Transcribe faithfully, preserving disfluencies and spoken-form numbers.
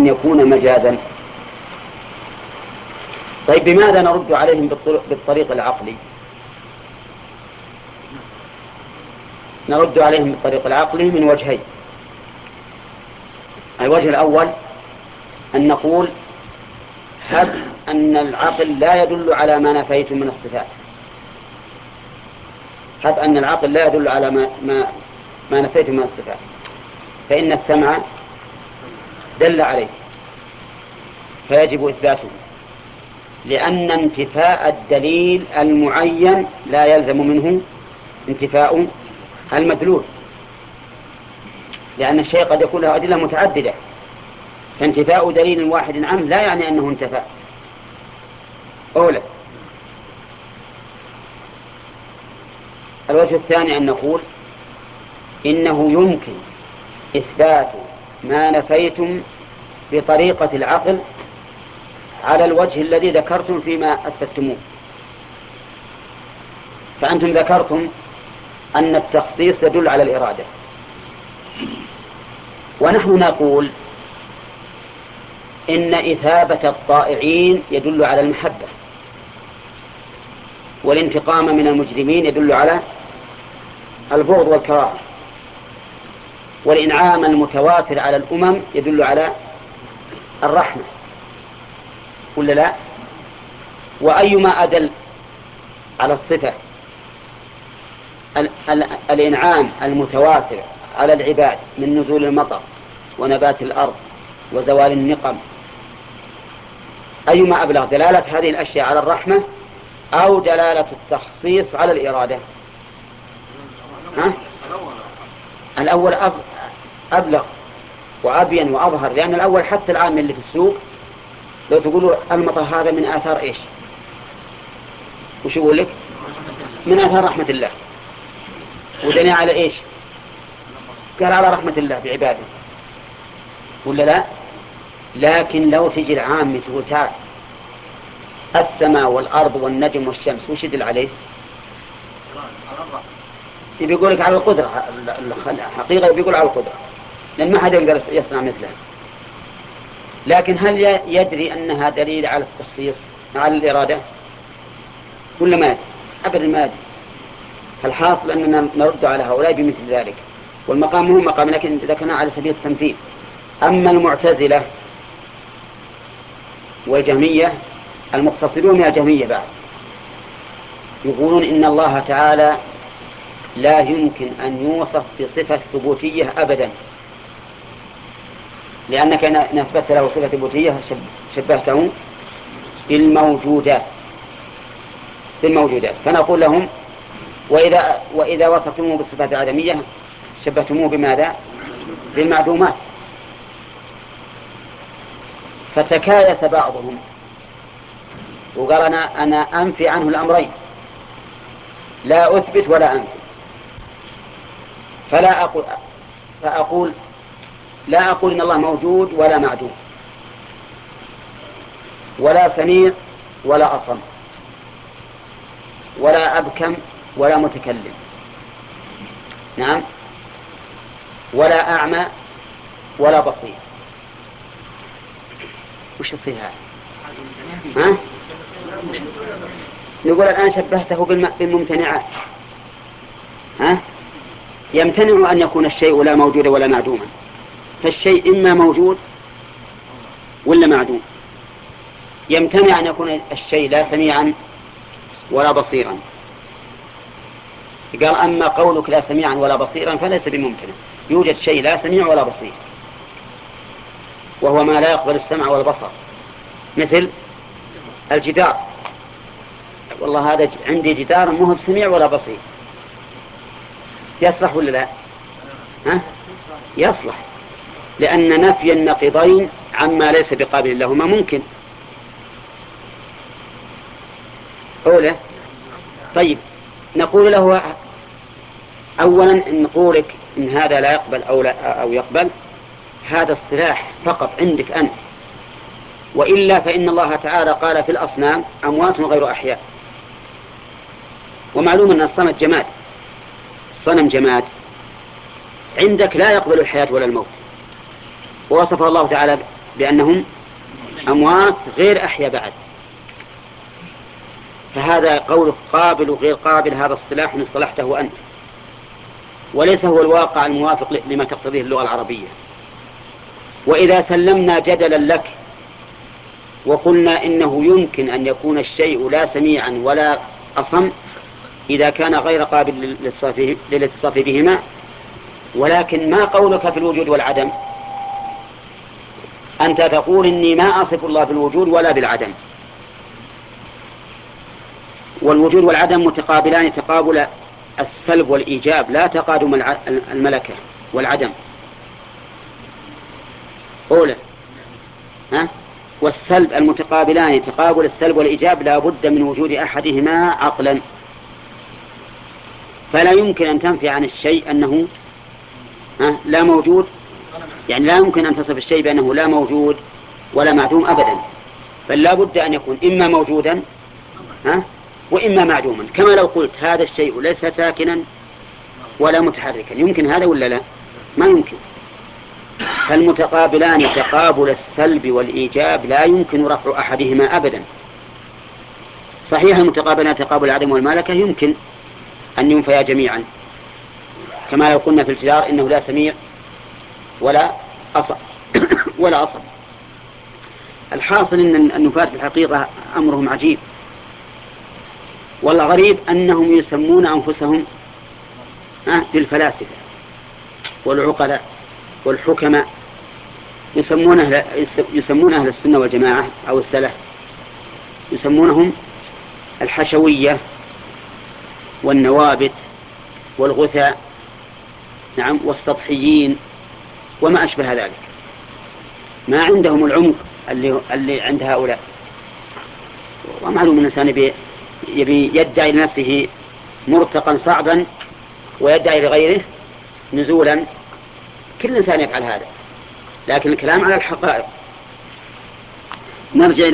أن يكون مجازا. طيب بماذا نرد عليهم بالطريق العقلي؟ نرد عليهم بالطريق العقلي من وجهين. الوجه الأول أن نقول هب أن العقل لا يدل على ما نفيتم من الصفات، هب أن العقل لا يدل على ما, ما, ما نفيتم من الصفات، فإن السمع دل عليه فيجب إثباته، لأن انتفاء الدليل المعين لا يلزم منه انتفاء المدلول، لأن الشيء قد يكون له أدلة متعددة، فانتفاء دليل واحد عنه لا يعني أنه انتفى. أولا. الوجه الثاني أن نقول إنه يمكن إثبات ما نفيتم بطريقة العقل على الوجه الذي ذكرتم فيما أثبتموه. فأنتم ذكرتم أن التخصيص يدل على الإرادة، ونحن نقول إن إثابة الطائعين يدل على المحبة، والانتقام من المجرمين يدل على البغض والكراهة، والإنعام المتواتر على الأمم يدل على الرحمة، ولا لا؟ وأيما أدل على الصفة ال ال الإنعام المتواتر على العباد من نزول المطر ونبات الأرض وزوال النقم، أيما أبلغ دلالة هذه الأشياء على الرحمة أو دلالة التخصيص على الإرادة؟ ها؟ الأول أبلغ وأبين وأظهر، لأن الأول حتى العام اللي في السوق لو تقولوا المطر هذا من آثار إيش؟ وش يقول لك؟ من آثار رحمة الله. ودني على إيش؟ قال على رحمة الله بعباده، ولا لا؟ لكن لو تجي العام تقول تعال السماء والأرض والنجم والشمس وش يدل عليه؟ يقول لك على القدرة، الحقيقة بيقول على القدرة، لأن ما حد يقدر يصنع مثلها. لكن هل يدري أنها دليل على التخصيص على الإرادة ولا ما يدري؟ أبدا ما يدري. فالحاصل أننا نرد على هؤلاء بمثل ذلك، والمقام هو مقام، لكن ذكرنا على سبيل التمثيل. أما المعتزلة والجهمية المقتصدون من الجهمية بعد يقولون إن الله تعالى لا يمكن أن يوصف بصفة ثبوتية أبدا، لأنك إن أثبت له صفة ثبوتية شبهته بالموجودات بالموجودات فنقول لهم وإذا, وإذا وصفتموه بالصفات العدمية شبهتموه بماذا؟ بالمعدومات. فتكايس بعضهم وقال أنا, أنا أنفي عنه الأمرين، لا أثبت ولا أنفي، فلا أقول فأقول لا أقول إن الله موجود ولا معدوم، ولا سميع ولا أصم، ولا أبكم ولا متكلم، نعم، ولا أعمى ولا بصير. وش يصير هذا؟ ها؟ نقول الآن شبهته بالممتنعات. ها؟ يمتنع أن يكون الشيء لا موجود ولا معدوما، فالشيء إما موجود ولا معدوم. يمتنع أن يكون الشيء لا سميعا ولا بصيرا. قال أما قولك لا سميعا ولا بصيرا فليس بممتنع، يوجد شيء لا سميع ولا بصير، وهو ما لا يقبل السمع والبصر، مثل الجدار. والله هذا عندي جدار مو بسميع ولا بصير، يصلح ولا لا؟ ها؟ يصلح، لأن نفي النقيضين عما ليس بقابل لهما ممكن. أولا. طيب نقول له أولا إن قولك إن هذا لا يقبل أو, لا أو يقبل هذا اصطلاح فقط عندك أنت، وإلا فإن الله تعالى قال في الأصنام أموات غير أحياء، ومعلوم أن الصنم جماد، الصنم جماد عندك لا يقبل الحياة ولا الموت، ووصفه الله تعالى بأنهم أموات غير أحياء بعد. فهذا قولك قابل وغير قابل هذا اصطلاح اصطلحته أنت، وليس هو الواقع الموافق لما تقتضيه اللغة العربية. وإذا سلمنا جدلا لك وقلنا إنه يمكن أن يكون الشيء لا سميعا ولا أصم إذا كان غير قابل للاتصاف بهما، ولكن ما قولك في الوجود والعدم؟ أنت تقول إني ما أصف الله بالوجود ولا بالعدم، والوجود والعدم متقابلان تقابل السلب والإيجاب، لا تقادم الملكة والعدم. أولى ها؟ والسلب المتقابلان تقابل السلب والإيجاب لا بد من وجود أحدهما عقلا، فلا يمكن أن تنفي عن الشيء أنه ها لا موجود، يعني لا يمكن أن تصف الشيء بأنه لا موجود ولا معدوم أبدا، بل لا بد أن يكون إما موجودا ها وإما معدوما. كما لو قلت هذا الشيء ليس ساكنا ولا متحركا، يمكن هذا ولا لا؟ ما يمكن. فالمتقابلان تقابل السلب والإيجاب لا يمكن رفع أحدهما أبدا. صحيح المتقابلان تقابل العدم والملكة يمكن أن ينفيا جميعا، كما لو قلنا في الجدار إنه لا سميع ولا أصل ولا أصل. الحاصل أن النفاة في الحقيقة أمرهم عجيب، والغريب أنهم يسمون أنفسهم بالفلاسفة والعقلاء والحكماء، يسمون أهل, يسمون أهل السنة والجماعة أو السلف يسمونهم الحشوية والنوابت والغثاء، نعم، والسطحيين وما أشبه ذلك. ما عندهم العمق اللي, اللي عند هؤلاء. ومعلوم أن الإنسان يبي, يبي يدعي لنفسه مرتقا صعبا ويدعي لغيره نزولا، كل إنسان يفعل هذا، لكن الكلام على الحقائق. نرجع